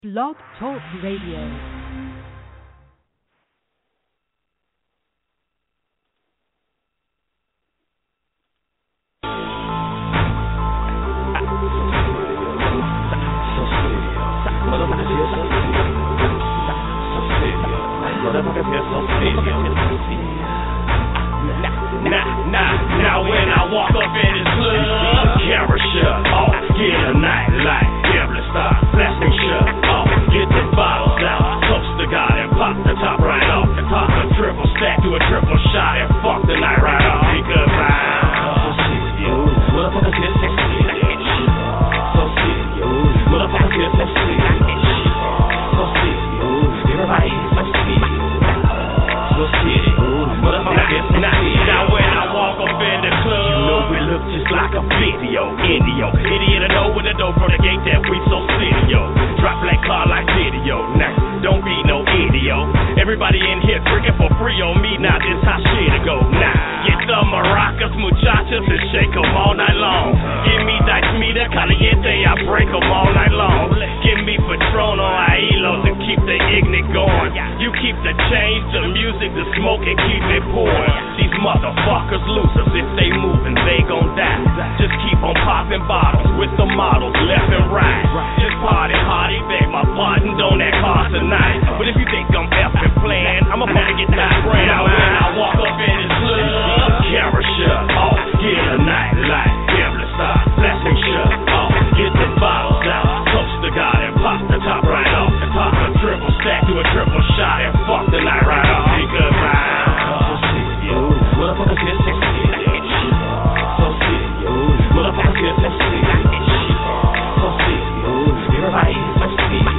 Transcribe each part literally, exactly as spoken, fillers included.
Blog Talk Radio. Now, now, now when I walk up in this club, camera shut off, get a night light, gambling star, flashing shut off, get the bottles out, toast to God and pop the top right off, pop a triple stack to a triple shot and fuck the night right off, because I'm so serious, motherfuckers get so serious, so serious, motherfuckers get so serious, so serious, everybody is so serious, so serious, motherfuckers get so serious. Now when I walk up in the club, you know we look just like a video, Indio, idiot, I know with the door from the gate that we so serious. Drop black car like video, now don't be no idiot. Everybody in here drinking for free on me, now this how shit go. Now get the maracas, muchachas, and shake them all night long. Give me dice meter, caliente, I break them all night long. Give me Patron on Ailos and keep the ignite going. You keep the change, the music, the smoke, and keep it pouring. These motherfuckers losers, if they moving, they gon' die. Just keep on popping bottles with the models left and right. Just party hardy, beg my pardon, don't act hard tonight. But if you think I'm effing playing, I'ma fucking get that brain. Now when I walk up in this club, camera shut off, get a night light, gambling star, flashing shut off, get the bottles out, toast to God and pop the top right off, pop a triple stack to a triple shot and fuck the night right off. Because I'm so serious, motherfuckers get so serious, so serious, motherfuckers get so serious, so serious, everybody is so serious,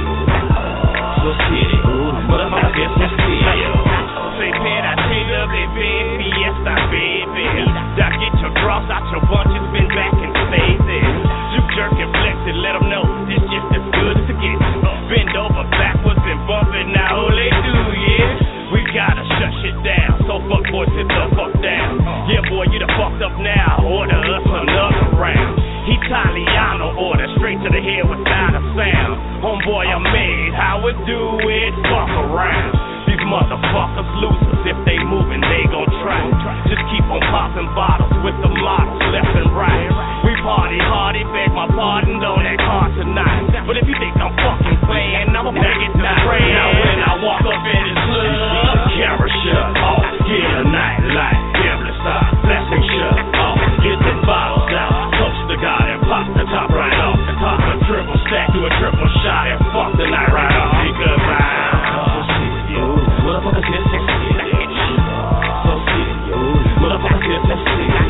so serious, motherfuckers get so serious. Say man, I take up that bed, fiesta, baby. Now get your drops out your bunches, been back and stay there. You jerk and flex and let them know this just as good as it gets. Bend over backwards and bump it, now all they do, yeah. We gotta shut shit down, so fuck boys, sit the fuck down. Yeah boy, you the fucked up now, order us another round. Italiano order, straight to the head without a sound. Homeboy, I'm made, how it do it, fuck around. These motherfuckers losers, if they moving, they gon' try. Just keep on popping bottles with the models left and right. We party hardy, beg my pardon, don't act hard tonight. But if you think I'm fucking playing, I'ma beg it to pray. Now when I walk up in this club, camera shut off, get a night light, gambling star, flashing shut off, get the bottles out, toast to God and pop the top right off, pop a triple stack to a triple shot and fuck the night right off. Because I'm so serious, motherfuckers get so serious, so serious, motherfuckers get so serious,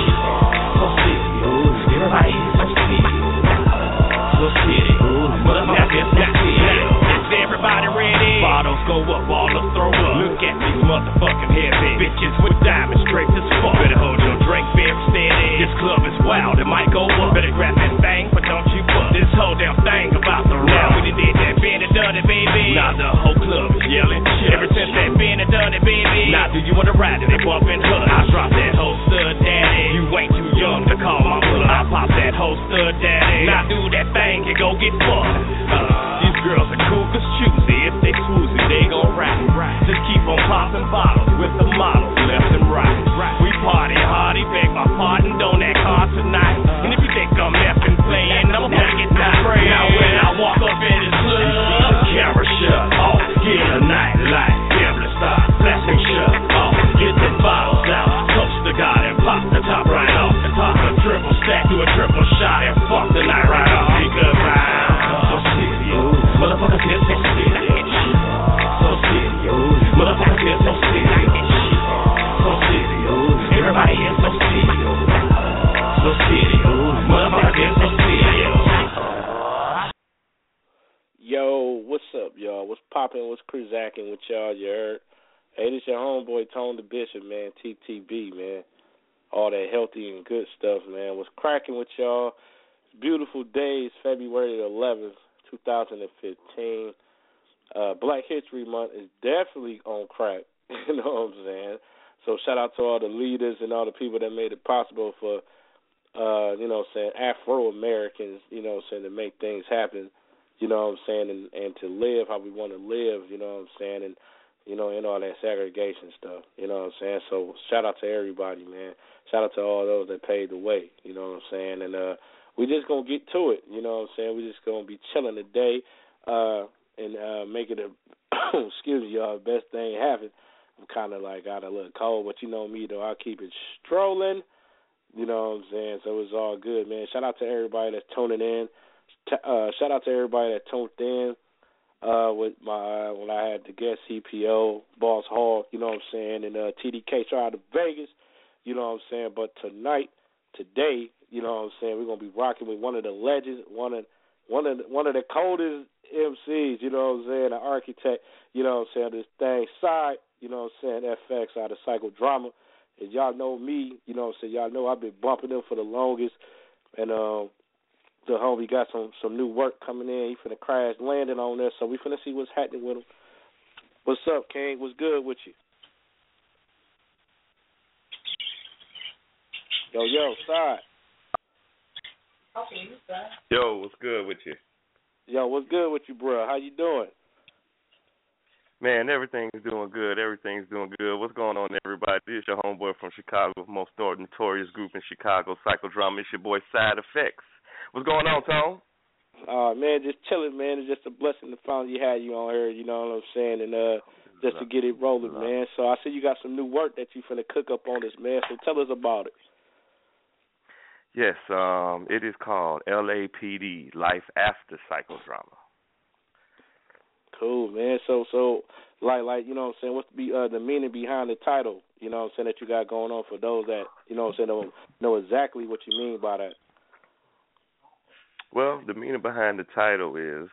so serious, everybody is so serious, so serious, motherfuckers get so serious. Is everybody ready? Bottles go up, ballers throw up. Look at these motherfucking heavy bitches with diamonds straight as fuck. Better hold your drink very steady. This club is wild, it might go up. Better grab that thing, but don't you fuck. This whole damn thing about the round. We done did that, been and done it, baby. Now the whole club is yelling. Ever since that been and done it, baby. Now do you wanna ride it? They bumpin' hood. I drop that whole stud daddy. You ain't too young to call my blood. I pop that whole stud daddy. Now do that thing and go get fucked. Uh, these girls are cool cause choosy. If they swoozy, they gon' ride. Just keep on popping bottles with the models left and right. We party hardy, beg my pardon, don't act hard tonight. And if you think I'm effing playing, I'ma beg it not. Now when I walk up in this club, camera shut off, get a night light, gambling star, flashing shut off, get the bottles out, toast to God and pop the top right off, pop a triple stack to a triple shot and fuck the night right off. Because I'm so serious, motherfuckers get so serious, so serious, motherfuckers get so serious, so serious, everybody is so serious, so serious, motherfuckers get so serious. Yo, what's up, y'all? What's poppin'? What's cruizacking with y'all? You heard? Hey, this your homeboy, Tone the Bishop, man, T T B, man. All that healthy and good stuff, man. What's cracking with y'all? It's beautiful days, February the eleventh, twenty fifteen. Uh, Black History Month is definitely on crack, you know what I'm saying? So shout out to all the leaders and all the people that made it possible for, uh, you know what I'm saying, Afro-Americans, you know what I'm saying, to make things happen you know what I'm saying, and, and to live how we want to live, you know what I'm saying, and, you know, and all that segregation stuff, you know what I'm saying. So shout out to everybody, man. Shout out to all those that paved the way, you know what I'm saying. And uh, we just going to get to it, you know what I'm saying. We just going to be chilling today uh, and uh, make it a, excuse me, y'all, best thing happen. I'm kind of like got a little cold, but you know me, though. I'll keep it strolling, you know what I'm saying. So it's all good, man. Shout out to everybody that's tuning in. Uh, shout out to everybody that tuned in. Uh, with my uh, when I had the guest C P O, Boss Hog, you know what I'm saying, and uh, T D K shout out to Vegas, you know what I'm saying. But tonight, today, you know what I'm saying, we're gonna be rocking with one of the legends, one of one of the, one of the coldest M Cs, you know what I'm saying, an architect, you know what I'm saying. This thing side, you know what I'm saying, F X out of Psychodrama. And y'all know me, you know what I'm saying. Y'all know I've been bumping them for the longest, and um. The homie got some, some new work coming in. He finna crash landing on there, so we finna see what's happening with him. What's up, King? What's good with you? Yo, yo, side. Okay, side. Yo, what's good with you? Yo, what's good with you, bro? How you doing? Man, everything's doing good. Everything's doing good. What's going on, everybody? This is your homeboy from Chicago, most notorious group in Chicago, Psychodrama. It's your boy, Side Effects. What's going on, Tone? Uh, man, just chilling, man. It's just a blessing to finally have you on here, you know what I'm saying, and uh, just to get it rolling, man. So I see you got some new work that you finna cook up on this, man, so tell us about it. Yes, um, it is called L A P D, Life After Psychodrama. Cool, man. So, so like, like you know what I'm saying, what's the, uh, the meaning behind the title, you know what I'm saying, that you got going on for those that, you know what I'm saying, don't know exactly what you mean by that? Well, the meaning behind the title is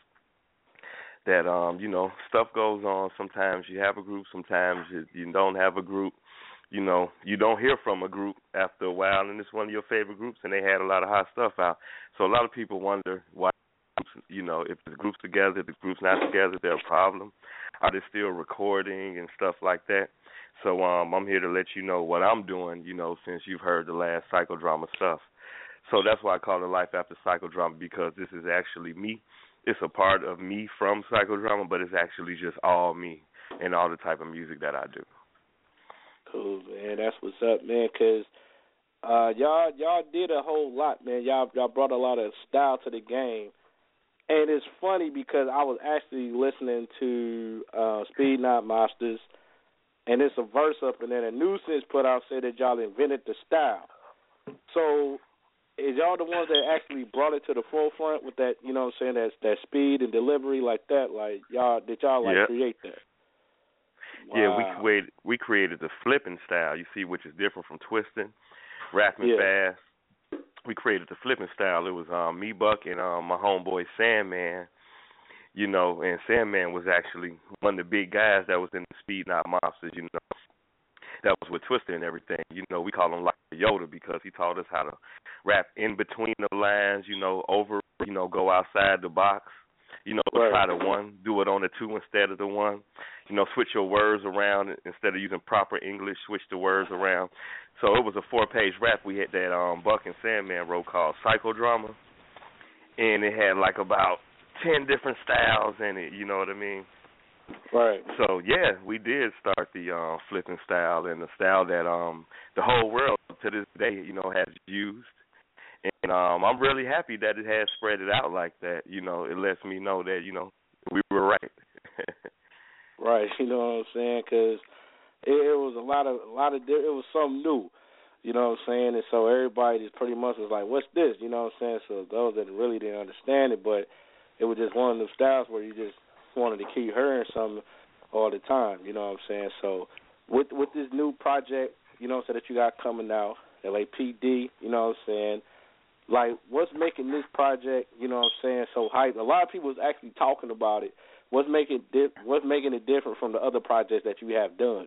that, um, you know, stuff goes on. Sometimes you have a group, sometimes you, you don't have a group. You know, you don't hear from a group after a while, and it's one of your favorite groups, and they had a lot of hot stuff out. So a lot of people wonder why, you know, if the group's together, if the group's not together, there's a problem. Are they still recording and stuff like that? So um, I'm here to let you know what I'm doing, you know, since you've heard the last Psychodrama stuff. So that's why I call it Life After Psychodrama, because this is actually me. It's a part of me from Psychodrama, but it's actually just all me and all the type of music that I do. Cool, man. That's what's up, man, because uh, y'all y'all did a whole lot, man. Y'all, y'all brought a lot of style to the game. And it's funny because I was actually listening to uh, Speed Not Monsters, and it's a verse up, and then a Nuisance put out said that y'all invented the style. So is y'all the ones that actually brought it to the forefront with that, you know what I'm saying, that, that speed and delivery like that? Like, y'all, did y'all, like, yep. create that? Wow. Yeah, we created, we created the flipping style, you see, which is different from twisting, rapping yeah. fast. We created the flipping style. It was um, me, Buck, and um, my homeboy Sandman, you know, and Sandman was actually one of the big guys that was in the Speed Not Monsters, you know, that was with Twister and everything. You know, we call him like Yoda because he taught us how to rap in between the lines, you know, over, you know, go outside the box, you know, right. try the one, do it on the two instead of the one, you know, switch your words around instead of using proper English, switch the words around. So it was a four-page rap we had that um, Buck and Sandman wrote called Psychodrama, and it had like about ten different styles in it, you know what I mean? Right. So, yeah, we did start the uh, flipping style, and the style that um, the whole world to this day, you know, has used. And um, I'm really happy that it has spread it out like that. You know, it lets me know that, you know, we were right. Right, you know what I'm saying? Because it, it was a lot of, a lot of, it was something new, you know what I'm saying? And so everybody just pretty much was like, what's this? You know what I'm saying? So those that really didn't understand it, but it was just one of those styles where you just wanted to keep hearing something all the time, you know what I'm saying? So with with this new project, you know what I'm saying, that you got coming out, L A P D, you know what I'm saying, like what's making this project, you know what I'm saying, so hype? A lot of people is actually talking about it. What's making di- what's making it different from the other projects that you have done?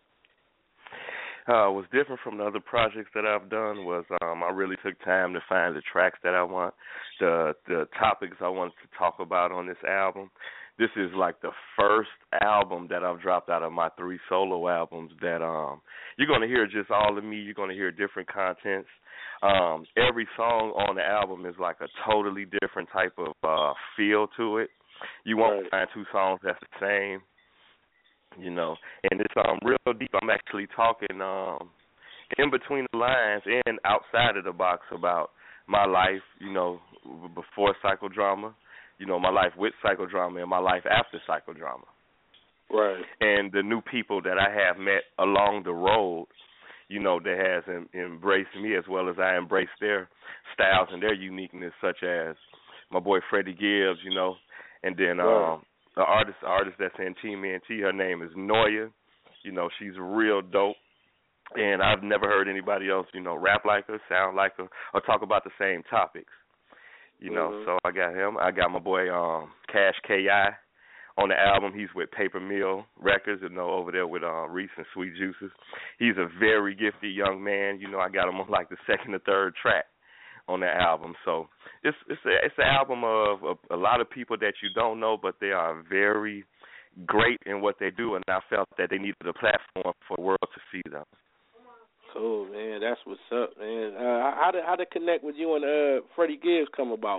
Uh, what's different from the other projects that I've done was um, I really took time to find the tracks that I want, the the topics I wanted to talk about on this album. This is like the first album that I've dropped out of my three solo albums that um, you're going to hear just all of me. You're going to hear different contents. Um, every song on the album is like a totally different type of uh, feel to it. You won't right. find two songs that's the same. You know, and it's um real deep. I'm actually talking um in between the lines and outside of the box about my life, you know, before psychodrama, you know, my life with psychodrama and my life after psychodrama. Right. And the new people that I have met along the road, you know, that has em- embraced me as well as I embrace their styles and their uniqueness, such as my boy Freddie Gibbs, you know, and then right. um the artist artist that's in Team E N T, her name is Noya. You know, she's real dope. And I've never heard anybody else, you know, rap like her, sound like her, or talk about the same topics. You know, mm-hmm. so I got him. I got my boy um, Cash K I on the album. He's with Paper Mill Records, you know, over there with uh, Reese and Sweet Juices. He's a very gifted young man. You know, I got him on like the second or third track on the album. So it's it's a, it's an album of a, a lot of people that you don't know, but they are very great in what they do, and I felt that they needed a platform for the world to see them. Cool, man. That's what's up, man. Uh, how did how did connect with you and uh, Freddie Gibbs come about?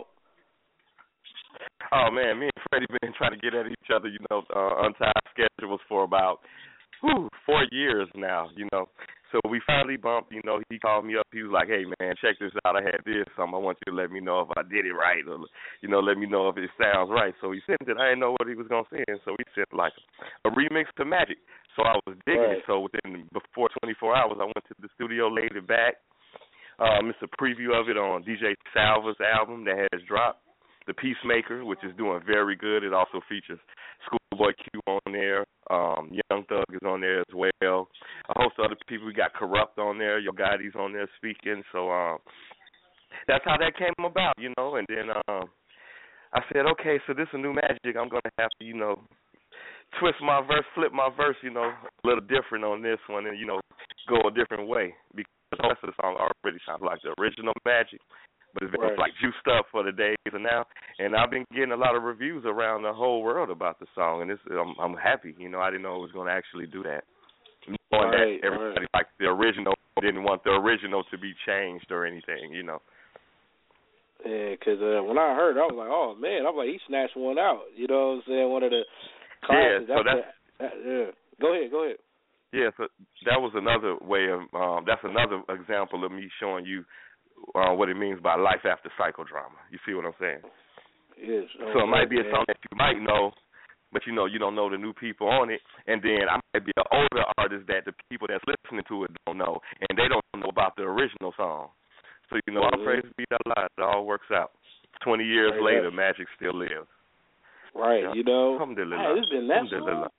Oh man, me and Freddie been trying to get at each other, you know, uh, untied schedules for about whew, four years now, you know. So we finally bumped, you know, he called me up. He was like, hey, man, check this out. I had this. Um, I want you to let me know if I did it right or, you know, let me know if it sounds right. So he sent it. I didn't know what he was going to send. So he sent, like, a remix to Magic. So I was digging right. it. So within, before twenty-four hours, I went to the studio, laid it back. Um, it's a preview of it on D J Salva's album that has dropped, The Peacemaker, which is doing very good. It also features Schoolboy Q on there. Um, Young Thug is on there as well. A host of other people. We got Corrupt on there. Yo Gotti's on there speaking. So um, that's how that came about, you know. And then um, I said, okay, so this is a new Magic. I'm going to have to, you know, twist my verse, flip my verse, you know, a little different on this one and, you know, go a different way. Because the rest of the song already sounds like the original Magic. But it's been right. like juiced up for the days of now, and I've been getting a lot of reviews around the whole world about the song, and it's, I'm, I'm happy. You know, I didn't know it was going to actually do that. Knowing right, that everybody right. like the original didn't want the original to be changed or anything, you know. Yeah, because uh, when I heard it, I was like, oh man, I'm like, he snatched one out. You know what I'm saying? One of the classics. Yeah, so that's, that's the, that, yeah. Go ahead, go ahead. Yeah, so that was another way of um, that's another example of me showing you. Uh, what it means by life after psychodrama. You see what I'm saying? Yes. Oh, so it might be a man. song that you might know, but you know you don't know the new people on it. And then I might be an older artist that the people that's listening to it don't know, and they don't know about the original song. So you know, mm-hmm. all praise be to Allah. It all works out. Twenty years right, later, right. Magic still lives. Right. Yeah. You know. Alhamdulillah. Hey, it's been that Alhamdulillah.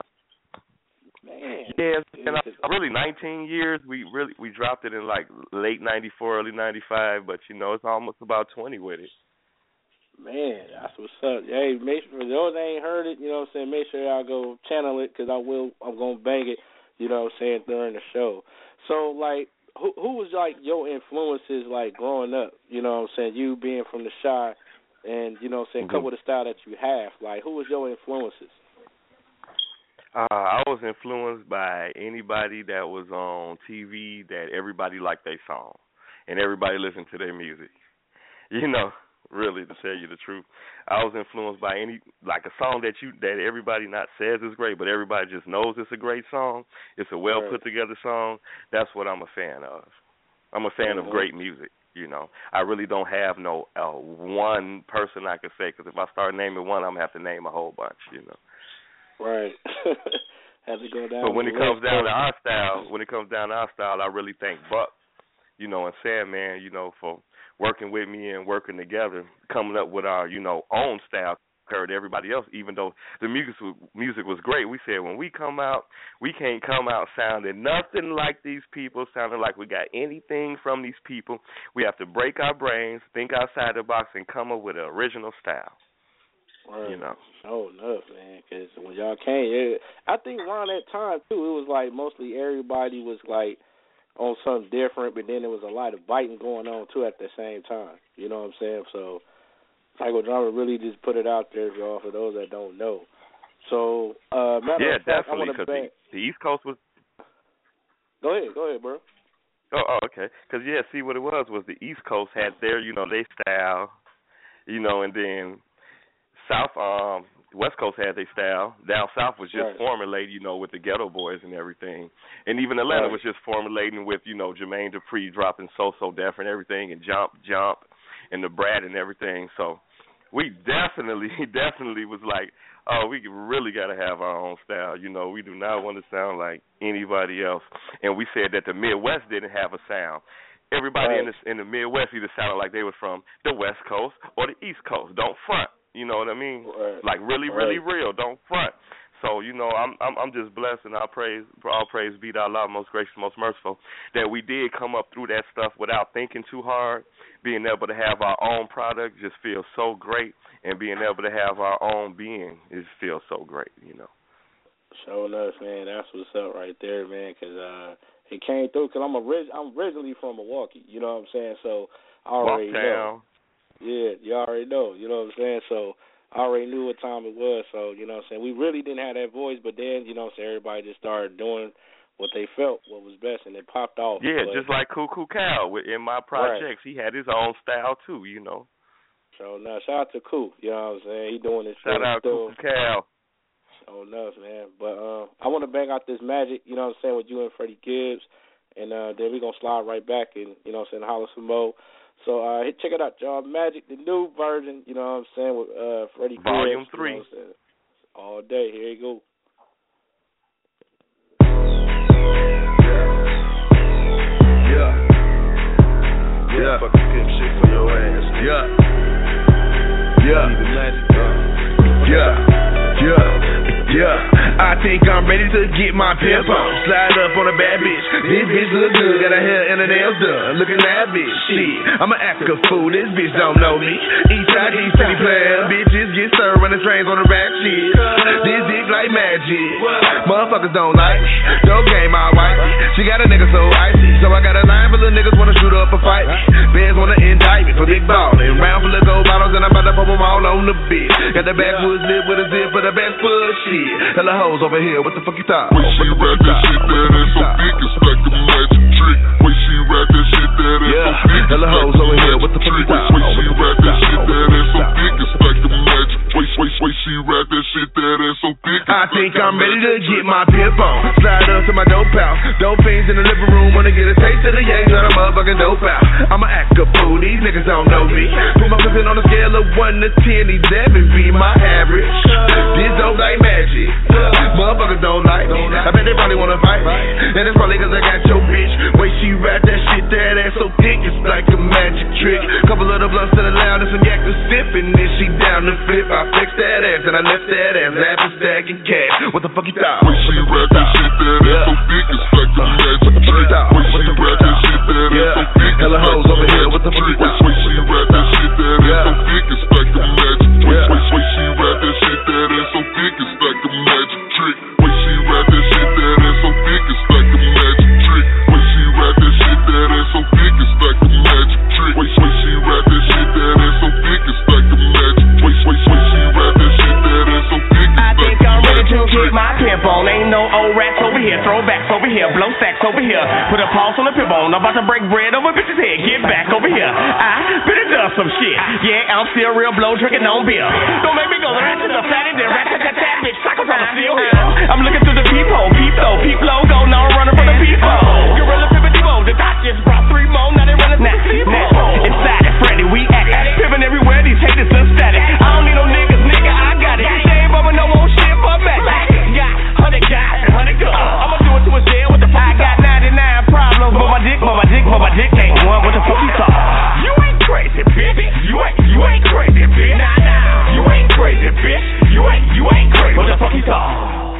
Man. Yeah, it's been it's uh, really nineteen years. We really we dropped it in like late ninety-four, early ninety-five, but you know it's almost about twenty with it. Man, that's what's up. Hey, make sure for those that ain't heard it, you know what I'm saying, make sure y'all go channel it because I will. I'm gonna bang it, you know what I'm saying, during the show. So like, who who was like your influences like growing up? You know what I'm saying, you being from the Chi, and you know what I'm saying, Mm-hmm. come with the style that you have. Like, who was your influences? Uh, I was influenced by anybody that was on T V that everybody liked their song and everybody listened to their music. You know, really, to tell you the truth, I was influenced by any like a song that you that everybody not says is great, but everybody just knows it's a great song. It's a well put together song. That's what I'm a fan of. I'm a fan mm-hmm. of great music. You know, I really don't have no uh, one person I could say because if I start naming one, I'm gonna have to name a whole bunch. You know. Right. Had to go down. But when the it comes list. down to our style, when it comes down to our style, I really thank Buck, you know, and Sandman, you know, for working with me and working together, coming up with our, you know, own style compared to everybody else. Even though the music music was great, we said when we come out, we can't come out sounding nothing like these people, sounding like we got anything from these people. We have to break our brains, think outside the box, and come up with an original style. Right. You know. Oh, enough, man, because when y'all came, it, I think around that time, too, it was like mostly everybody was, like, on something different, but then there was a lot of biting going on, too, at the same time. You know what I'm saying? So Psychodrama really just put it out there, y'all, for those that don't know. So, uh, matter yeah, of fact, definitely, because the, the East Coast was... Go ahead, go ahead, bro. Oh, oh okay. Because, yeah, see, what it was was the East Coast had their, you know, their style, you know, and then... South, um, West Coast had their style. Down south was just right. formulated, you know, with the Ghetto Boys and everything. And even Atlanta right. was just formulating with, you know, Jermaine Dupri dropping So So Def and everything, and Jump Jump and the Brad and everything. So we definitely, definitely was like, oh, we really got to have our own style. You know, we do not want to sound like anybody else. And we said that the Midwest didn't have a sound. Everybody right. in the in the Midwest either sounded like they were from the West Coast or the East Coast. Don't front. You know what I mean? Right. Like really, right. really real. Don't front. So you know, I'm I'm I'm just blessed, and I praise all praise be to Allah, most gracious, most merciful, that we did come up through that stuff without thinking too hard. Being able to have our own product just feels so great, and being able to have our own being is feels so great. You know. Sure enough, man. That's what's up right there, man. Cause uh, it came through. Cause I'm orig- I'm originally from Milwaukee. You know what I'm saying? So I already know. Yeah, you already know. You know what I'm saying? So I already knew what time it was. So you know what I'm saying? We really didn't have that voice, but then you know what I'm saying, everybody just started doing what they felt what was best, and it popped off. Yeah, but, just like Cuckoo Cal in my projects, right. He had his own style too. You know. So now shout out to Coo. You know what I'm saying? He doing his shout out Cuckoo Cal. Oh, enough, man. But uh, I want to bang out this magic, you know what I'm saying, with you and Freddie Gibbs. And uh, then we're going to slide right back and, you know what I'm saying, holler some more. So uh, check it out, y'all. Magic, the new version, you know what I'm saying, with uh, Freddie Gibbs. Volume three. You know what I'm saying? All day. Here you go. Yeah. Yeah. Yeah. Fucking pimp shit for your ass. Yeah. Yeah. Yeah. Yeah, yeah, I think I'm ready to get my pimp on. Slide up on a bad bitch. This bitch look good, got her hair and her nails done. Looking lavish, shit. I'm an act a fool, this bitch don't know me. East side, east city player. Bitches get served running trains on the rap shit. This dick like magic. Motherfuckers don't like me. Dope game, my wife. She got a nigga so icy. So I got a line full of niggas wanna shoot up and fight me. Bands wanna indict me for big ballin'. Round full of gold bottles and I'm about to pop them all on the bitch. Got the backwoods lip with a zip for the best pussy. Hella hoes over here, what the fuck you thought? When she rap that shit, that ass so thick, it's like a magic trick. When she rap that shit, that ass so thick, hella hoes over here, what the fuck you thought? When she rap that shit, that ass so thick, it's like a magic. Wait, wait, wait, she rap that shit, that ass so thick. I think I'm ready to get my pimp on. Slide up to my dope house. Dope fiends in the living room, wanna get a taste of the yanks on a motherfucking dope out. I'ma act a fool, these niggas don't know me. Put my cousin on a scale of one to ten, eleven be my average. This dope like magic. Motherfuckers don't like me. I bet they probably wanna fight me. And it's probably cause I got your bitch. Way she rap that shit, that ass so thick, it's like a magic trick. Couple of the blunts to the loud and some yak to sip, and then she down to flip. I fixed that ass and I left that ass laughing, stacking cash. What the fuck you thought? When she rap that shit, that ass so thick, it's like a magic trick. When she rap that shit, that ass so thick, hella hoes over here. What the fuck you thought? When she rap that shit, that ass so thick, it's like a magic trick. When she rap that shit, that ass so thick, it's like a magic trick. When she rap that shit, that ass so thick, it's like a magic trick. When she rap that shit, that ass so thick, it's like a magic trick. When she rap that shit, that ass so thick, it's like a magic. When she rap that shit, that ass so thick, it's I like think a I'm ready magic to trick. get my pimp on. Ain't no old rats over here, throwbacks over here, blow stacks over here. Put a pulse on the pimp on. I'm about to break bread over bitch's head. Get back over here. I better done some shit. Yeah, I'm still real blow drinking on beer. Don't make me go the rat to the fat and then rat to that that bitch. Cycle time still here. I'm looking through the peephole, peep though, peep logo. Now I'm running from the peephole. Gorilla Pimpin' Devo. The doc just brought three more. Now they running through the peephole. Inside it, Freddy, we at it. Pimpin' everywhere. These haters are static. I don't need no niggas, nigga. I got it. They ain't bumming no old shit but back. Got hundred guys and hundred guns. I'ma do it to his dead. What the fuck? I got ninety-nine problems, but my dick, but my dick, but my dick ain't one. What the fuck you thought? You ain't crazy, bitch. You ain't, you ain't crazy, bitch. Nah, nah. You ain't crazy, bitch. You ain't, you ain't crazy. What the fuck you thought?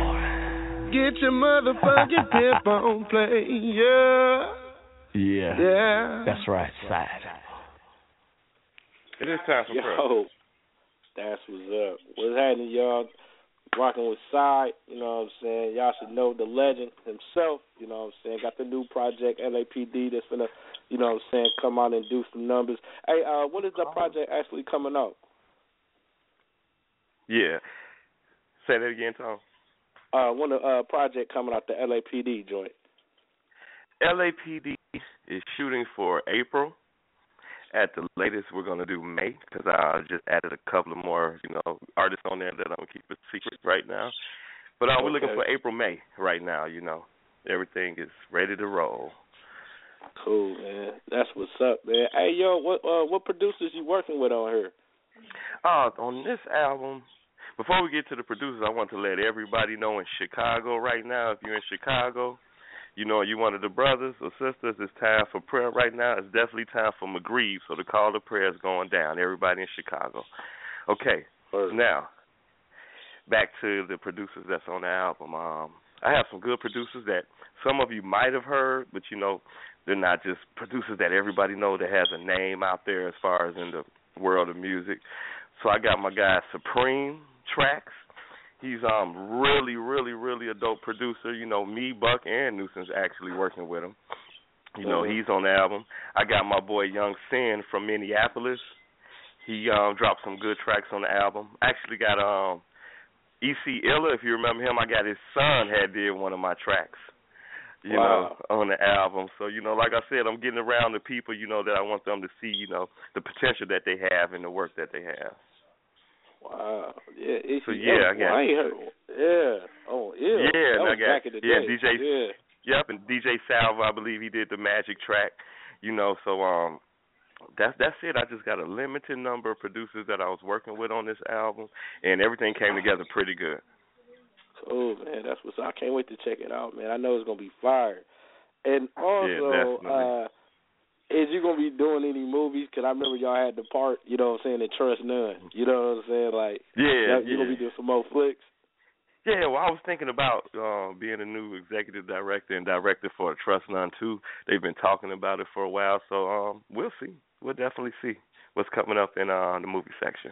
Get your motherfucking pimp on play, yeah. Yeah. Yeah. That's right, side. It is time for prayer. Yo, that's what's up. What's happening, y'all? Rocking with Side, you know what I'm saying? Y'all should know the legend himself, you know what I'm saying? Got the new project, L A P D, that's gonna, you know what I'm saying, come out and do some numbers. Hey, uh, when is the project actually coming out? Yeah. Say that again, Tom. Uh, when the uh, project coming out, the L A P D joint? L A P D is shooting for April, At the latest, we're going to do May because I just added a couple of more, you know, artists on there that I'm going to keep a secret right now. But uh, okay. We're looking for April, May right now, you know. Everything is ready to roll. Cool, man. That's what's up, man. Hey, yo, what uh, what producers you working with on here? Uh, on this album, before we get to the producers, I want to let everybody know in Chicago right now, if you're in Chicago, you know, you one of the brothers or sisters, it's time for prayer right now. It's definitely time for McGreeve, so the call to prayer is going down. Everybody in Chicago. Okay, First. Now, back to the producers that's on the album. Um, I have some good producers that some of you might have heard, but, you know, they're not just producers that everybody know that has a name out there as far as in the world of music. So I got my guy Supreme Tracks. He's um really, really, really a dope producer. You know, me, Buck, and Nuisance actually working with him. You know, mm-hmm. he's on the album. I got my boy Young Sin from Minneapolis. He um dropped some good tracks on the album. Actually got um E C Illa, if you remember him. I got his son had did one of my tracks. You wow. know, on the album. So, you know, like I said, I'm getting around the people, you know, that I want them to see, you know, the potential that they have in the work that they have. Wow. Yeah. It's, so, yeah, I got I ain't heard. Yeah. Oh, yeah. Yeah. That was I got, back in the yeah, day. D J. Yeah. Yep, and D J Salvo, I believe he did the Magic track, you know, so um, that's, that's it. I just got a limited number of producers that I was working with on this album, and everything came together pretty good. Cool, man. That's what's up. I can't wait to check it out, man. I know it's going to be fire. And also, yeah, uh, is you going to be doing any movies? Because I remember y'all had the part, you know what I'm saying, in Trust None. You know what I'm saying? Like, yeah, you yeah. going to be doing some more flicks? Yeah, well, I was thinking about uh, being a new executive director and director for Trust None two. They've been talking about it for a while, so um, we'll see. We'll definitely see what's coming up in uh, the movie section.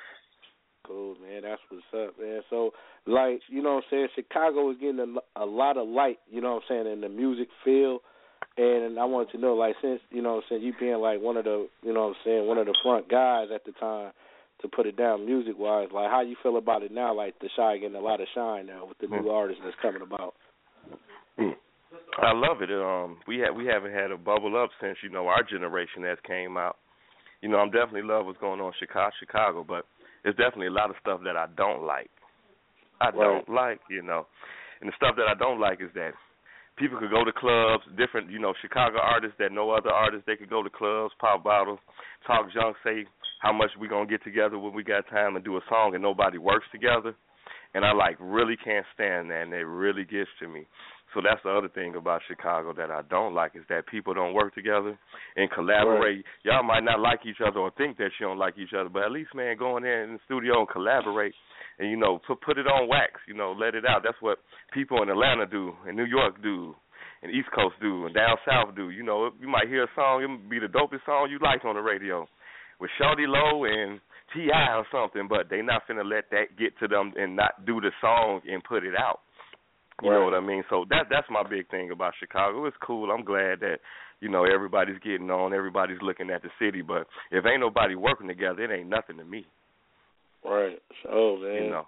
Cool, man. That's what's up, man. So, like, you know what I'm saying, Chicago is getting a, a lot of light, you know what I'm saying, in the music field. And I wanted to know, like, since, you know what I'm saying, you being, like, one of the, you know what I'm saying, one of the front guys at the time to put it down music-wise, like, how you feel about it now, like, the Shy getting a lot of shine now with the mm. new artists that's coming about? Mm. I love it. Um, we ha- we haven't had a bubble up since, you know, our generation that came out. You know, I'm definitely love what's going on in Chicago, Chicago, but there's definitely a lot of stuff that I don't like. I right. don't like, you know. And the stuff that I don't like is that people could go to clubs, different, you know, Chicago artists that no other artists, they could go to clubs, pop bottles, talk junk, say how much we going to get together when we got time and do a song, and nobody works together. And I, like, really can't stand that, and it really gets to me. So that's the other thing about Chicago that I don't like is that people don't work together and collaborate. Right. Y'all might not like each other or think that you don't like each other, but at least, man, go in there in the studio and collaborate and, you know, put put it on wax, you know, let it out. That's what people in Atlanta do and New York do and East Coast do and down south do. You know, you might hear a song, it might be the dopest song you like on the radio with Shawty Low and T I or something, but they not finna let that get to them and not do the song and put it out. You right. know what I mean? So that that's my big thing about Chicago. It's cool. I'm glad that, you know, everybody's getting on, everybody's looking at the city, but if ain't nobody working together, it ain't nothing to me. Right. Oh, man. You know.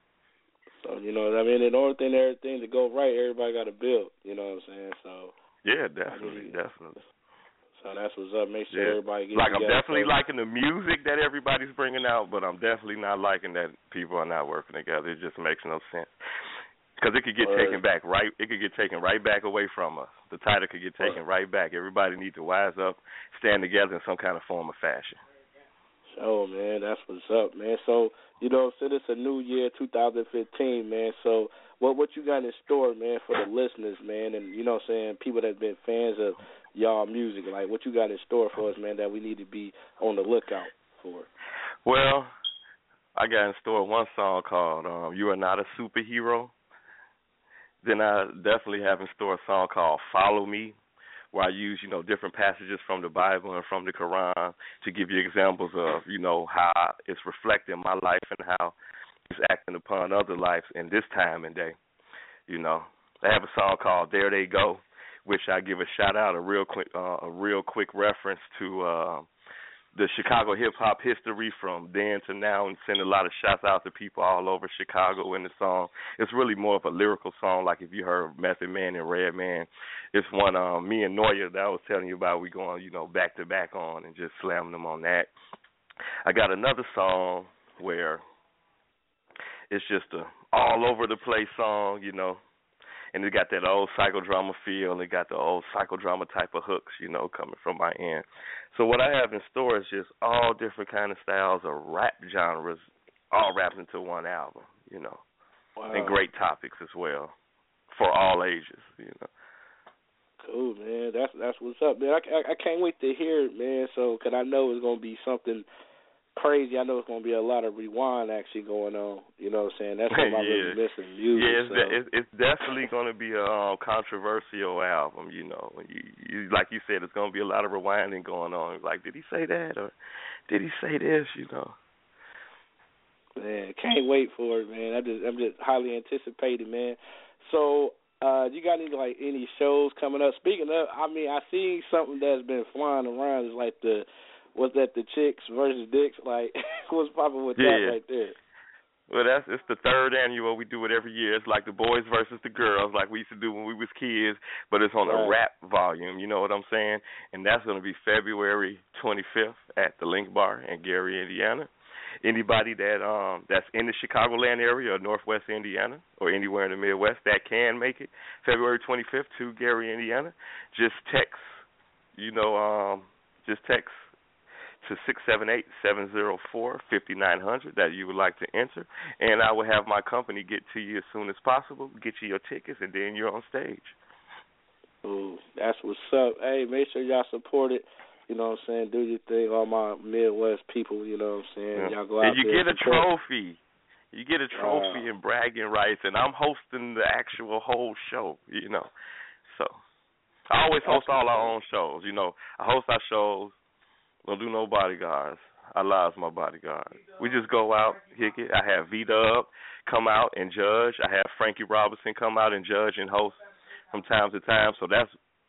So, you know, I mean, in order for everything to go right, everybody got to build, you know what I'm saying? So yeah, definitely, I mean, definitely. So that's what's up. Make sure yeah. everybody gets like together. I'm definitely so. liking the music that everybody's bringing out, but I'm definitely not liking that people are not working together. It just makes no sense. Because it could get right. taken back right. It could get taken right back away from us. The title could get taken right, right back. Everybody needs to wise up, stand together in some kind of form or fashion. Oh, man, that's what's up, man. So, you know, so it's a new year, two thousand fifteen, man. So what what you got in store, man, for the listeners, man, and, you know what I'm saying, people that have been fans of y'all music, like what you got in store for us, man, that we need to be on the lookout for? Well, I got in store one song called um, You Are Not a Superhero. Then I definitely have in store a song called Follow Me, where I use, you know, different passages from the Bible and from the Quran to give you examples of, you know, how it's reflecting my life and how it's acting upon other lives in this time and day. You know, I have a song called There They Go, which I give a shout out, a real quick, uh, a real quick reference to uh, the Chicago hip hop history from then to now, and send a lot of shouts out to people all over Chicago in the song. It's really more of a lyrical song, like if you heard Method Man and Redman. It's one um, me and Noya that I was telling you about. We going, you know, back to back on and just slamming them on that. I got another song where it's just a all over the place song, you know, and it got that old psychodrama feel, and it got the old psychodrama type of hooks, you know, coming from my end. So what I have in store is just all different kind of styles of rap genres, all wrapped into one album, you know, wow. And great topics as well for all ages, you know. Cool, man. That's that's what's up, man. I, I, I can't wait to hear it, man. So, cause I know it's gonna be something crazy. I know it's gonna be a lot of rewind actually going on. You know what I'm saying? That's what yeah. I'm really missing music. Yeah, it's, so. de- it's, it's definitely gonna be a um, controversial album. You know, you, you like you said, it's gonna be a lot of rewinding going on. Like, did he say that or did he say this? You know. Man, can't wait for it, man. I just I'm just highly anticipated, man. So. Uh, you got any like any shows coming up? Speaking of, I mean, I see something that's been flying around. It's like the, what's that? The Chicks versus Dicks. Like, what's popping with yeah. that right there? Well, that's it's the third annual. We do it every year. It's like the boys versus the girls, like we used to do when we was kids. But it's on right. a rap volume. You know what I'm saying? And that's going to be February twenty-fifth at the Link Bar in Gary, Indiana. Anybody that um that's in the Chicagoland area or Northwest Indiana or anywhere in the Midwest that can make it February twenty-fifth to Gary, Indiana, just text, you know, um, just text to six seven eight, seven zero four, five nine zero zero that you would like to enter, and I will have my company get to you as soon as possible, get you your tickets, and then you're on stage. Ooh, that's what's up. Hey, make sure y'all support it. You know what I'm saying? Do your thing, all my Midwest people, you know what I'm saying? Yeah. Y'all go out and you there. get a trophy. You get a trophy wow. and bragging rights, and I'm hosting the actual whole show, you know. So I always host all our own shows, you know. I host our shows. Don't do no bodyguards. Allah's my bodyguard. We just go out, kick it. I have V-Dub come out and judge. I have Frankie Robinson come out and judge and host from time to time. So that's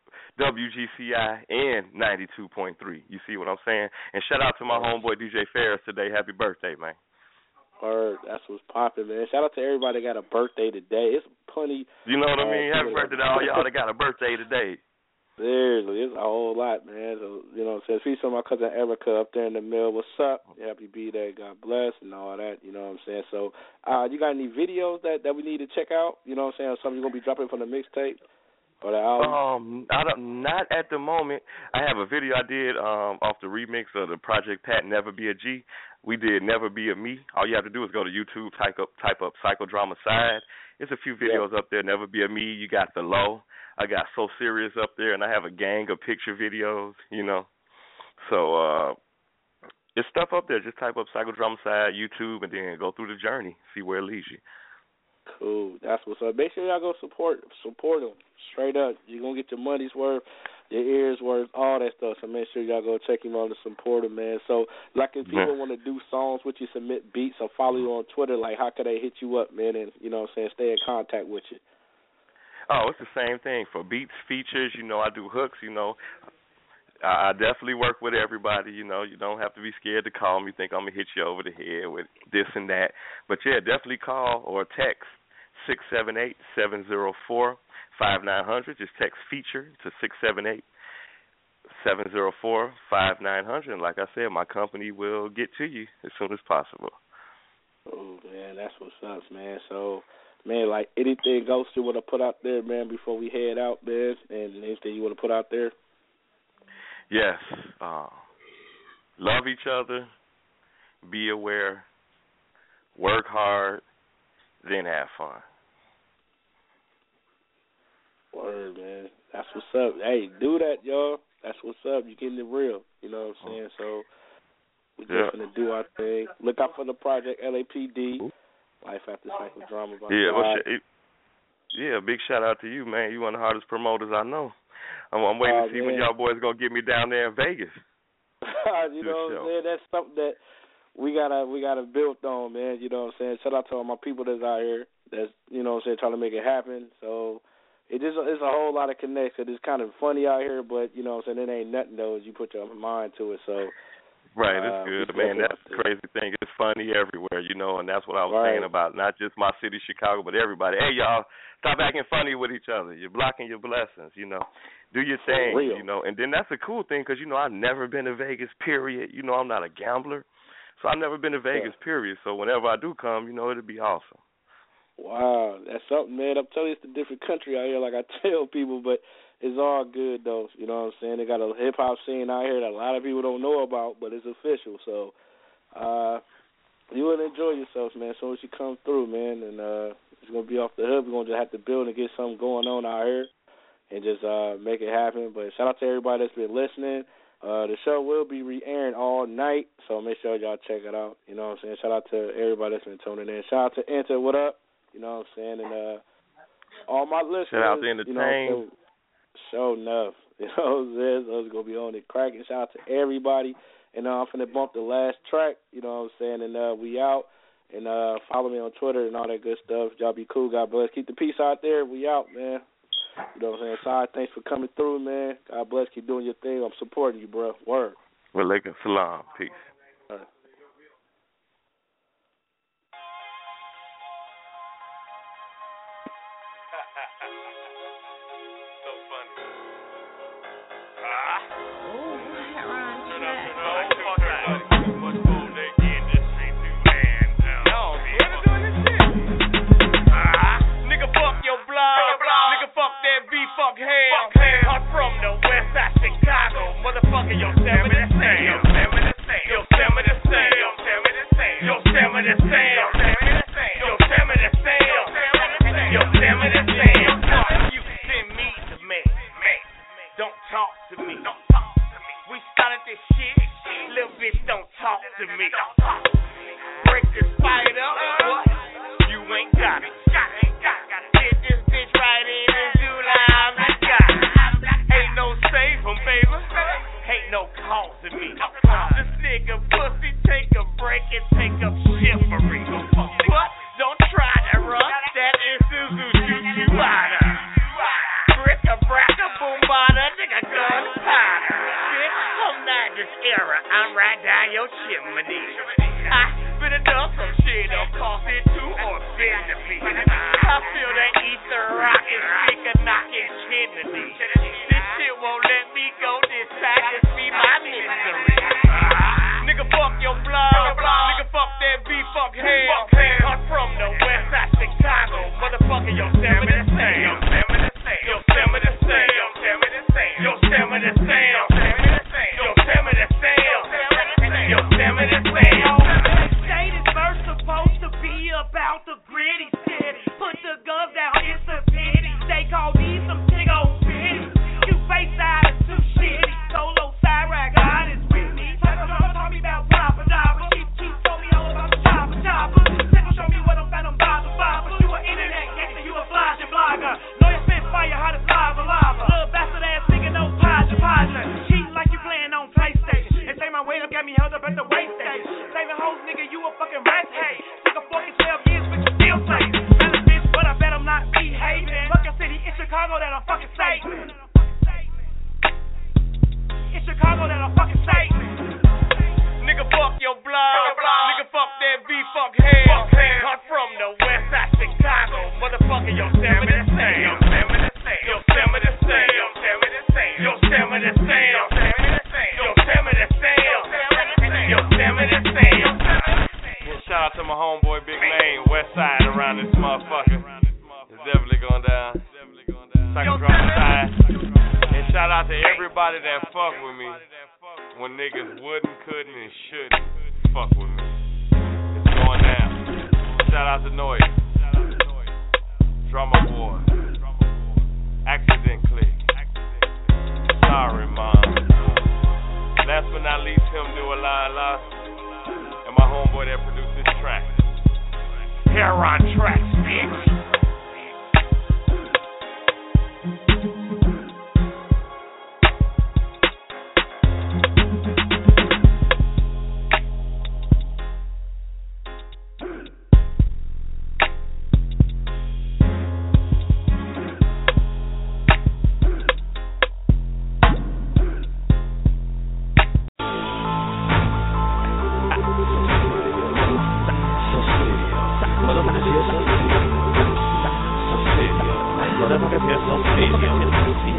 W G C I and ninety-two point three. You see what I'm saying? And shout out to my homeboy D J Ferris today. Happy birthday, man. Word, that's what's popping, man. Shout out to everybody that got a birthday today. It's plenty. You know what uh, I mean? Happy birthday to all y'all that got a birthday today. Seriously, it's a whole lot, man. So, you know what I'm saying? See some of my cousin Erica up there in the mill. What's up? Happy be there. God bless and all that. You know what I'm saying? So, uh, you got any videos that, that we need to check out? You know what I'm saying? Or something you're going to be dropping from the mixtape? Or the album? Um, I don't, not at the moment. I have a video I did um, off the remix of the Project Pat Never Be a G. We did Never Be a Me. All you have to do is go to YouTube, type up type up Psychodrama Side. There's a few videos yeah. up there. Never Be a Me. You got The Low. I got So Serious up there, and I have a gang of picture videos. You know, so uh, there's stuff up there. Just type up Psychodrama Side, YouTube, and then go through the journey. See where it leads you. Cool. That's what's up. Make sure y'all go support support them. Straight up. You're going to get your money's worth, your ears worth, all that stuff. So make sure y'all go check him out and support him, man. So, like, if people yeah. want to do songs with you, submit beats, or follow you on Twitter, like, how could they hit you up, man, and, you know what I'm saying, stay in contact with you? Oh, it's the same thing. For beats, features, you know, I do hooks, you know. I definitely work with everybody, you know. You don't have to be scared to call me, think I'm going to hit you over the head with this and that. But, yeah, definitely call or text six seven eight, seven zero four, five nine zero zero. Just text feature to six seven eight, seven zero four, five nine zero zero. And like I said, my company will get to you as soon as possible. Oh, man, that's what's up, man. So, man, like anything Ghost you want to put out there, man, before we head out, man, and anything you want to put out there? Yes. Uh, love each other, be aware, work hard, then have fun. Word, man. That's what's up. Hey, do that, y'all. That's what's up. You're getting it real. You know what I'm saying? So we're yeah. just going to do our thing. Look out for the project L A P D, Life After Psychodrama. By yeah, well, sh- yeah, big shout out to you, man. You one of the hardest promoters I know. I'm, I'm waiting uh, to see man. when y'all boys going to get me down there in Vegas. you know what I'm saying? That's something that we gotta we gotta build on, man. You know what I'm saying? Shout out to all my people that's out here that's, you know what I'm saying, trying to make it happen. So it just it's a whole lot of connections. It's kind of funny out here, but you know what I'm saying, it ain't nothing though as you put your mind to it. So Right, it's uh, good, man. That's the crazy thing. It's funny everywhere, you know, and that's what I was right. saying about not just my city, Chicago, but everybody. Hey, y'all, stop acting funny with each other. You're blocking your blessings, you know. Do your thing, you know. And then that's a cool thing because, you know, I've never been to Vegas, period. You know, I'm not a gambler, so I've never been to Vegas, yeah. period. So whenever I do come, you know, it'll be awesome. Wow, that's something, man. I'm telling you, it's a different country out here, like I tell people, but it's all good, though. You know what I'm saying? They got a hip-hop scene out here that a lot of people don't know about, but it's official. So uh, you will enjoy yourself, man, as soon as you come through, man. And uh, it's going to be off the hook. We're going to just have to build and get something going on out here and just uh, make it happen. But shout out to everybody that's been listening. Uh, the show will be re-airing all night, so make sure y'all check it out. You know what I'm saying? Shout out to everybody that's been tuning in. Shout out to Enter, what up? You know what I'm saying? And uh, all my listeners. Shout out to Entertain. You know, show enough. You know what I'm saying? So it's going to be on it cracking. Shout out to everybody. And uh, I'm finna bump the last track. You know what I'm saying? And uh, we out. And uh, follow me on Twitter and all that good stuff. Y'all be cool. God bless. Keep the peace out there. We out, man. You know what I'm saying? Sorry, thanks for coming through, man. God bless. Keep doing your thing. I'm supporting you, bro. Word. Walaikum salam. Peace. All right. Fuck hell, I'm from the west side Chicago, motherfucker, yo, Sam it the same, yo, Sam it the same, yo, Sam it the same, yo, Sam it the same, yo, Sam it the same, yo, Sam it the same, yo, Sam it the same, you send me to me, don't talk to me, we started this shit, little bitch, don't talk to me, break this fight up, what, you ain't got it, hit this bitch right in and do like ain't no cause to me. This nigga pussy take a break and take up chivalry. What? Don't try to run. That is Suzuki Wada. Bricka bracka boombada, nigga gunpowder. Bitch, I'm not this era. I'm right down your chimney. I spit enough some shit, don't cost it two or bend to me. I feel that ether rockin', speaker knockin' Kennedy. This shit won't let me go this time, just be my mystery. Nigga, fuck your blood, nigga, fuck that B, fuck hell. I'm from the west side Chicago, motherfucker, yo, Sam it the same. Yo, Sam it the same. Yo, Sam it the same. Yo, Sam it the same. Yo, Sam it the same. Yo, Sam it the same. Yo, Sam it the same. State is first supposed to be about the gritty city. Put the guns down, it's a pity. They call me some big old bitty. You face side is too shitty. Solo side rack, God is with me. Tell me about Papa Dapper. Chief Chief told me all about the chopper chopper. Simple show me what I'm found on Baba Baba. You an internet gangster, you a flashing blogger. Know your spit fire, hot as lava lava. Little bastard ass nigga, no podger podger. Cheating like you playing on PlayStation. And say my weight up, got me held up at the waist station. Saving hoes, nigga, you a fucking rat. Hey, took a fucking twelve years, but you still play. Better bitch, but I bet I'm not behaving. Fuck a city in Chicago that I'm fucking safe. In Chicago that I'm fucking safe. Nigga, fuck your blood. Nigga, fuck that B, fuck hell. I'm from the west side Chicago, motherfucker, yo, Sam it the same. Yo, Sam it the same. Yo, Sam it the same. Yo, Sam it the same. Yo, Sam it the same. Yo, Sam it the same. Yo, Sam it the same. Yeah, shout out to my homeboy Big Lane, west side around this motherfucker. It's definitely going down. Second drop side. And shout out to everybody that fuck with me when niggas wouldn't, couldn't, and shouldn't fuck with me. It's going down. Shout out to Noise. Drummer Boy. Accident Click. Sorry, Mom. Last but not least, him do a line lost. And my homeboy that produced this track. Heron Tracks, bitch. Motherfuckers here so serious.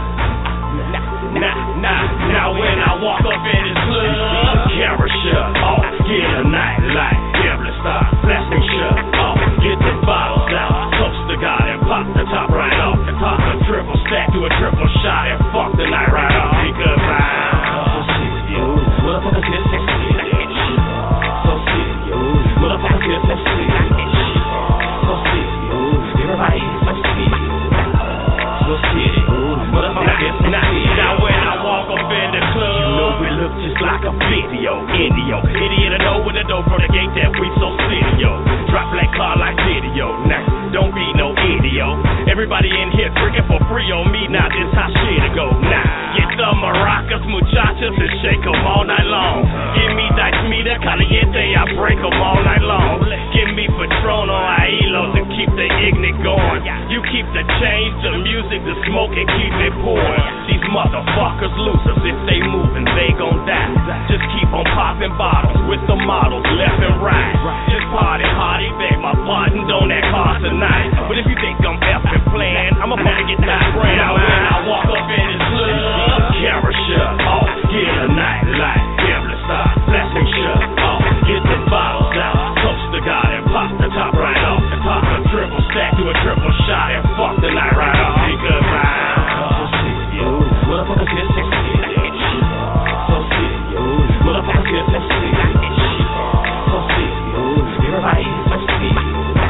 Nah, nah, now when I walk up in this club, camera shut off, get a night light, gambling start, flashing shut off, get the bottles out, toast to God and pop the top right off, and pop a triple stack to a triple shot and fuck the night right off, because I'm so serious, motherfuckers get so serious, so serious, motherfuckers get so serious, so serious, everybody is so serious, so serious, motherfuckers get so serious. Now when I walk up in the club, you know we look just like a video, Indio, idiot to know with the door from the gate that we so serious. Drop black car like video, nah, don't be no idiot. Everybody in here drinking for free on me, now this how shit to go. Nah, get the maracas, muchachas, and shake them all night long. Give me dice meter, caliente, I break them all night long. Give me Patron on Ailos and keep the ignite going. You keep the change, the music, the smoke, and keep it pouring. These motherfuckers losers, if they moving, they gon' die. Just keep on popping bottles with the models left and right. Just party hardy, beg my pardon, on that car tonight. But if you think I'm effing playing, I'ma fucking get that brand. Now when I walk up in this club, camera shut off, get a night light, gambling start, flashing shut off, get the bottles out, toast to God and pop the top right off, and pop a triple stack to a triple shot and fuck the night right off. Because I'm so serious, motherfuckers get so serious, so serious, motherfuckers get so serious, so serious, everybody is so serious,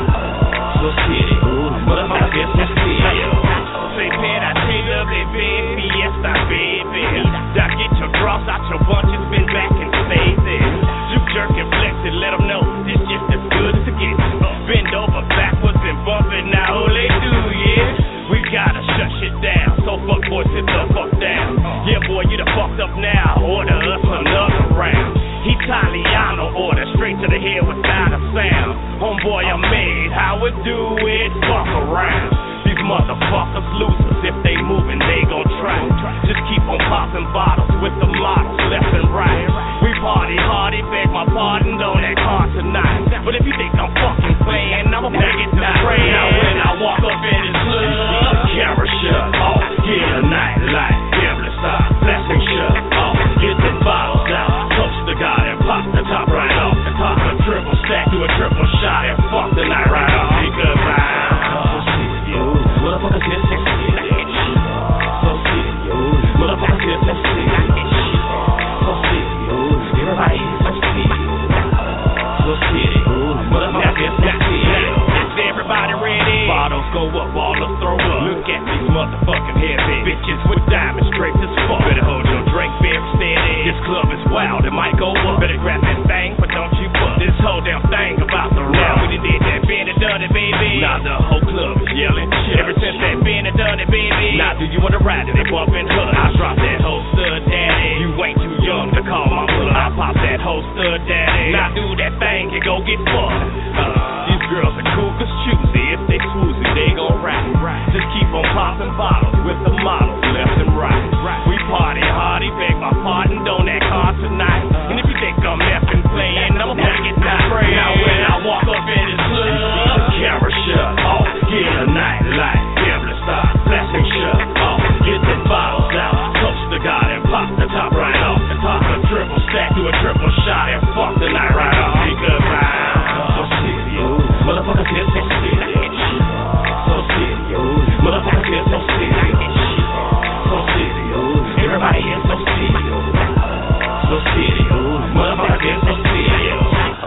so serious, motherfuckers get so serious. Say man, I take up that bed, fiesta, baby. Now get your drops out your bunches, been back and stay there. Juke, jerk, and flex and let them know this just as good as it gets. Bend over backwards and bump it, now all they do, yeah. We gotta shut shit down, so fuck boys, sit the fuck down. Yeah, boy, you the fucked up now, order us another round. Italiano order, straight to the head without a sound. Homeboy, I'm made, how it do it, fuck around. These motherfuckers losers, if they moving, they gon' try. Just keep on popping bottles with the models left and right. We party hardy, beg my pardon on that car tonight. But if you think I'm fucking playing, I'ma beg it to pray. Now when I walk up in this club, camera shut off, get a night light, gambling start, flashing shut off, get the bottles out, toast to God and pop the top right off, and pop a triple stack to a triple shot and fuck the night right off. Because I'm so serious, motherfuckers get so serious, so serious, motherfuckers get so serious, so serious, everybody is so serious, so serious, motherfuckers get so serious. Is everybody ready? Bottles go up, ballers throw up. Look at these motherfucking heavy bitches with diamonds straight as fuck. Better hold your drink very steady. This club is wild, it might go up. Better grab that thing, but don't you fuck. This whole damn thing about the round. We done did that, been and done it, baby. Now the whole club is yelling shit. Ever since that been and done it, baby. Now do you wanna ride it? They bumping hood. I drop that whole stud daddy. You ain't too young to call my blood. I pop that whole stud daddy. Now do that thing and go get fucked. Uh, these girls are cool cause choosy. If they swoozy, they gon' ride. Just keep on popping bottles with the models left and right. We party hardy, beg my pardon on that car tonight. And if you think I'm effing playing, I'ma beg it to pray. Now when I walk up in this club, camera shut off, get a night light, gambling start, flashing shut off, get the bottles out, toast to God and pop the top right off, and pop a triple stack to a triple shot and fuck the night right off. Because I'm so serious, motherfuckers get so serious, so serious, motherfuckers get so serious, so serious, everybody is so serious, so serious, motherfuckers get so serious.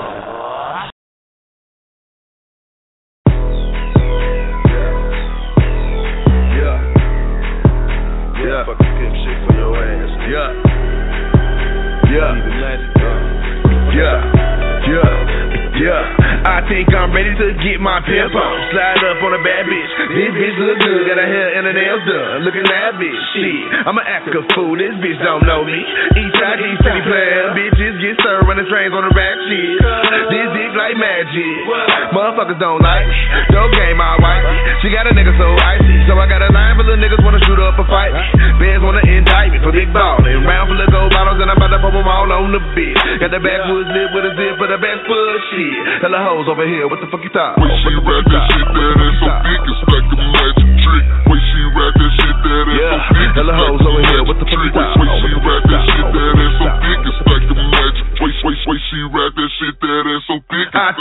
Yeah. Fucking pimp shit for your ass. Yeah. Yeah. Yeah. Yeah. Yeah. I think I'm ready to get my pimp on. Slide up on a bad bitch. This bitch look good. Got her hair and her nails done. Looking lavish. Shit. I'ma act a fool. This bitch don't know me. Each I D city player. Bitches get served when the trains on the rap shit. This dick like magic. Motherfuckers don't like me. Dope game my wife. She got a nigga so icy. So I got a line full of niggas wanna shoot up a fight. Bands wanna indict me for big ballin'. Round full of gold bottles and I'm about to pop them all on the bitch. Got the backwoods lip with a zip for the best shit. Hella hoes over here, what the fuck you thought? When she rap that shit, that ass so big, it's like a magic trick.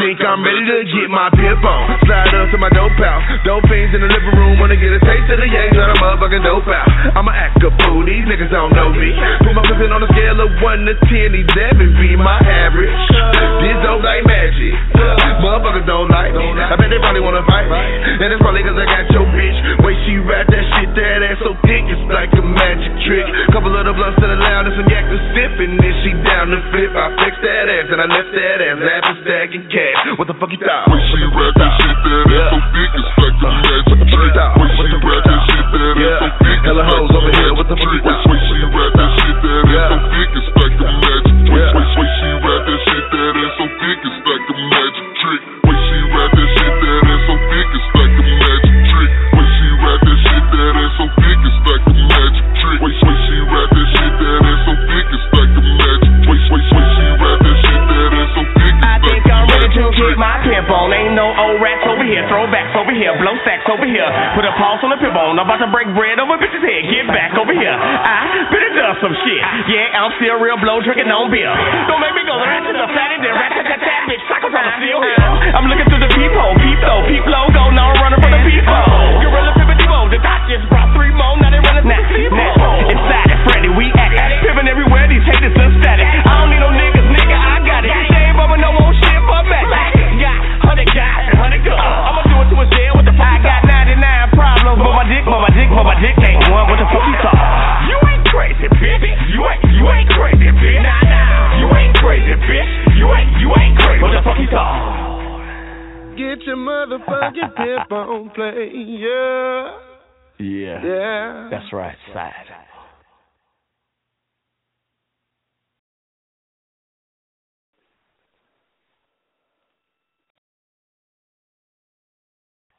think I'm ready to get my pimp on. Slide up to my dope house. Dope fiends in the living room wanna get a taste of the yanks on a motherfucking dope out. I'ma act a fool, these niggas don't know me. Put my cousin on a scale of one to ten, eleven be my average. This dope like magic. Motherfuckers don't like me. I bet they probably wanna fight me. And it's probably cause I got your bitch. Way she rap that shit, that ass so thick, it's like a magic trick. Couple of the blunts to the loud and some yak to sip, and then she down to flip. I flexed that ass and I left that ass laughing, stacking cash. What the fuck you thought? When she rap that shit, that ass so thick, it's like a magic trick. When she rap that shit, that ass so thick, it's hella hoes over here. What the fuck you thought? When she rap that shit, that ass so thick, it's like a magic trick. When she rap that shit, that ass so thick, it's like a magic trick. When she rap that shit, that ass so thick, it's like a magic trick. When she rap that shit, that ass so thick, it's like a magic trick. When she rap that shit, that ass so thick, it's like a magic trick. When she rap that shit, that ass so thick, it's I like think a I'm ready magic to trick. get my pimp on. Ain't no old rats over here, throwbacks over here, blow stacks over here. Put a pulse on the pimp on. I'm about to break bread over bitch's head. Get back over here. I better do some shit. Yeah, I'm still real blow drinking on beer. Don't make me go the ratchet, the fatty, the ratchet, that that bitch. Psycho time still here. I'm looking through the peephole, peep though, peep logo. Now I'm running for the peephole. Gorilla pimpin' Devo, the doc just brought three more. Now they running through the peephole. Inside it, Freddy, we at it. Pimpin' everywhere, these haters are static. I don't need no niggas, nigga, I got it. They ain't bumming no old shit but back. Got hundred guys and hundred guns. I'ma do it to his dead. What the fuck? I got ninety-nine problems, but my dick, but my dick, but my dick ain't one. What the fuck you thought? You ain't crazy, bitch. You ain't, you ain't crazy, bitch. Nah, nah. You ain't crazy, bitch. You ain't, you ain't crazy. What the fuck you thought? Get your motherfucking pimp on play, yeah. Yeah. Yeah. That's right, side.